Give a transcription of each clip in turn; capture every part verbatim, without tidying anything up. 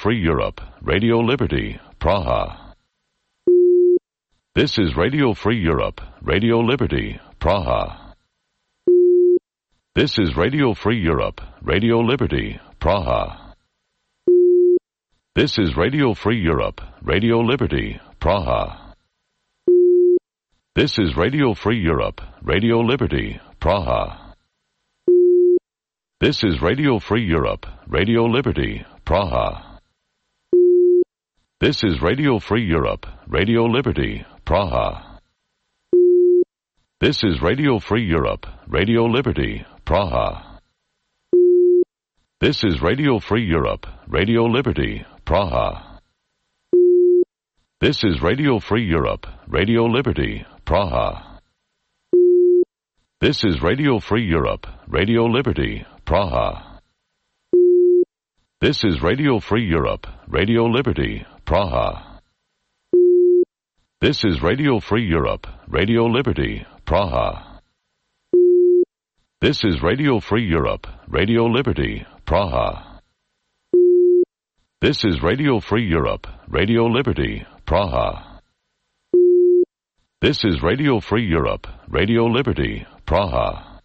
Free Europe, Radio Liberty, Praha. This is Radio Free Europe, Radio Liberty, Praha. This is Radio Free Europe, Radio Liberty, Praha. This is Radio Free Europe, Radio Liberty, Praha. This is Radio Free Europe, Radio Liberty, Praha. This is Radio Free Europe, Radio Liberty, Praha. This is Radio Free Europe, Radio Liberty, Praha. This is Radio Free Europe, Radio Liberty, Praha. This is Radio Free Europe, Radio Liberty, Praha. This is Radio Free Europe, Radio Liberty, Praha. This is Radio Free Europe, Radio Liberty, Praha. This is Radio Free Europe, Radio Liberty, Praha. This is Radio Free Europe, Radio Liberty, Praha. This is Radio Free Europe, Radio Liberty, Praha. This is Radio Free Europe, Radio Liberty, Praha. This is Radio Free Europe, Radio Liberty, Praha.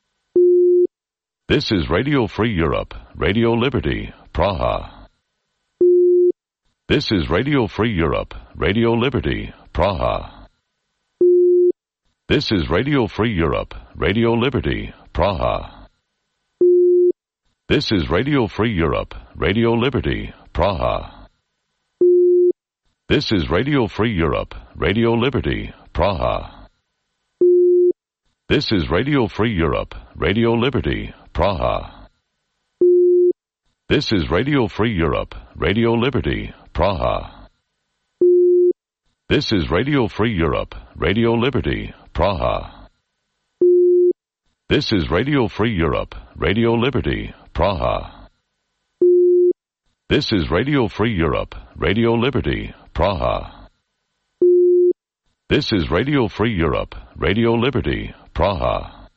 This is Radio Free Europe, Radio Liberty, Praha. This is Radio Free Europe, Radio Liberty, Praha. This is Radio Free Europe, Radio Liberty, Praha. This is Radio Free Europe, Radio Liberty, Praha. This is Radio Free Europe, Radio Liberty, Praha. This is Radio Free Europe, Radio Liberty, Praha. This is Radio Free Europe, Radio Liberty, Praha. This is Radio Free Europe, Radio Liberty, Praha. This is Radio Free Europe, Radio Liberty, Praha. This is Radio Free Europe, Radio Liberty, Praha. This is Radio Free Europe, Radio Liberty, Praha.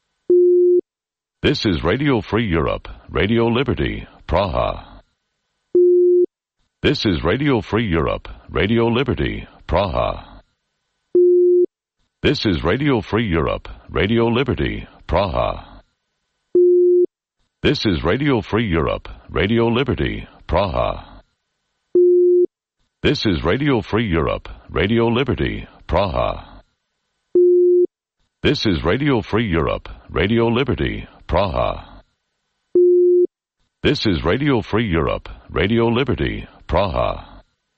This is Radio Free Europe, Radio Liberty, Praha. This is Radio Free Europe, Radio Liberty, Praha. This is Radio Free Europe, Radio Liberty, Praha. This is Radio Free Europe, Radio Liberty, Praha. This is Radio Free Europe, Radio Liberty, Praha. This is Radio Free Europe, Radio Liberty, Praha. This is Radio Free Europe, Radio Liberty, Praha.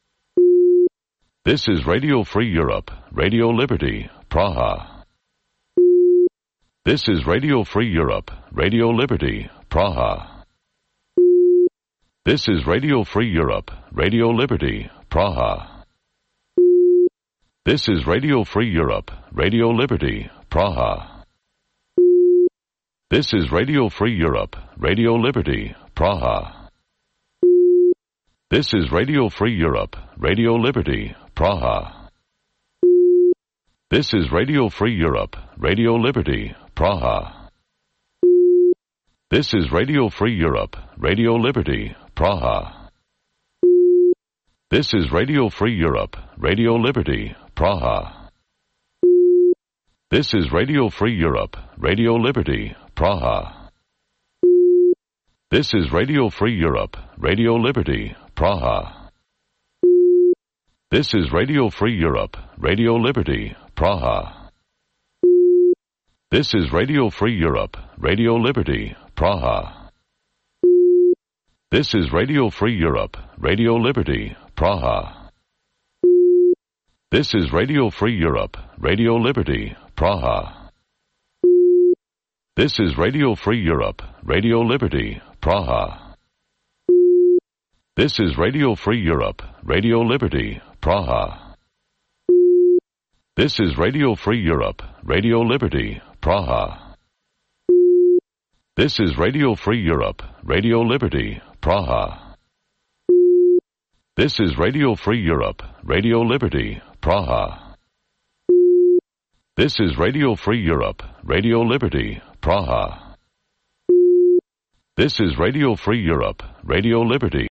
This is Radio Free Europe, Radio Liberty, Praha. This is Radio Free Europe, Radio Liberty, Praha. This is Radio Free Europe, Radio Liberty, Praha. This is Radio Free Europe, Radio Liberty, Praha. This is Radio Free Europe, Radio Liberty, Praha. This is Radio Free Europe, Radio Liberty, Praha. This is Radio Free Europe, Radio Liberty, Praha. This is Radio Free Europe, Radio Liberty, Praha. This is Radio Free Europe, Radio Liberty, Praha. This is Radio Free Europe, Radio Liberty, Praha. This is Radio Free Europe, Radio Liberty, Praha. This is Radio Free Europe, Radio Liberty, Praha. This is Radio Free Europe, Radio Liberty, Praha. This is Radio Free Europe, Radio Liberty, Praha. This is Radio Free Europe, Radio Liberty, Praha. This is Radio Free Europe, Radio Liberty, Praha. This is Radio Free Europe, Radio Liberty, Praha. This is Radio Free Europe, Radio Liberty, Praha. This is Radio Free Europe, Radio Liberty, Praha. This is Radio Free Europe, Radio Liberty, Praha. This is Radio Free Europe, Radio Liberty, Praha. This is Radio Free Europe, Radio Liberty.